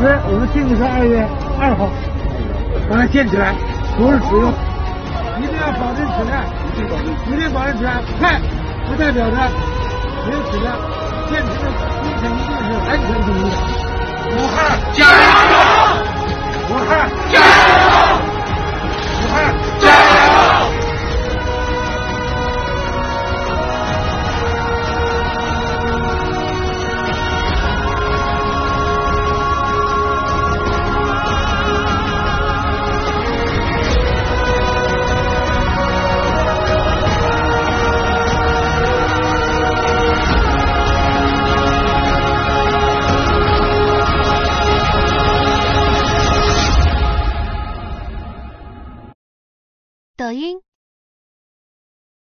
我们定的是2月2号把它建起来，不是使用，一定要保证质量，一定保证质量。快不代表着没有质量，建成的工程一定是安全第一的。武汉加油！武汉加油！武汉加油！ 抖音。